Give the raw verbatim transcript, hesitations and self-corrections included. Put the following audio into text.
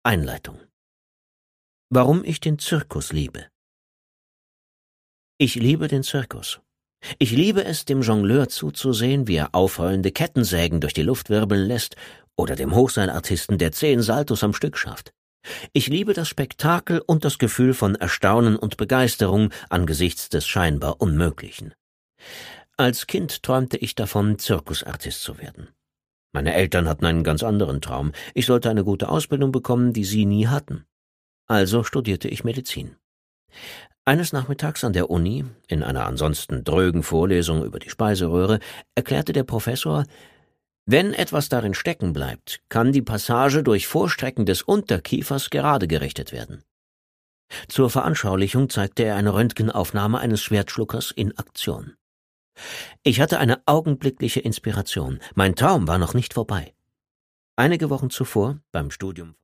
Einleitung. Warum ich den Zirkus liebe. Ich liebe den Zirkus. Ich liebe es, dem Jongleur zuzusehen, wie er aufheulende Kettensägen durch die Luft wirbeln lässt, oder dem Hochseilartisten, der zehn Saltos am Stück schafft. Ich liebe das Spektakel und das Gefühl von Erstaunen und Begeisterung angesichts des scheinbar Unmöglichen. Als Kind träumte ich davon, Zirkusartist zu werden. Meine Eltern hatten einen ganz anderen Traum. Ich sollte eine gute Ausbildung bekommen, die sie nie hatten. Also studierte ich Medizin. Eines Nachmittags an der Uni, in einer ansonsten drögen Vorlesung über die Speiseröhre, erklärte der Professor: Wenn etwas darin stecken bleibt, kann die Passage durch Vorstrecken des Unterkiefers gerade gerichtet werden. Zur Veranschaulichung zeigte er eine Röntgenaufnahme eines Schwertschluckers in Aktion. Ich hatte eine augenblickliche Inspiration. Mein Traum war noch nicht vorbei. Einige Wochen zuvor, beim Studium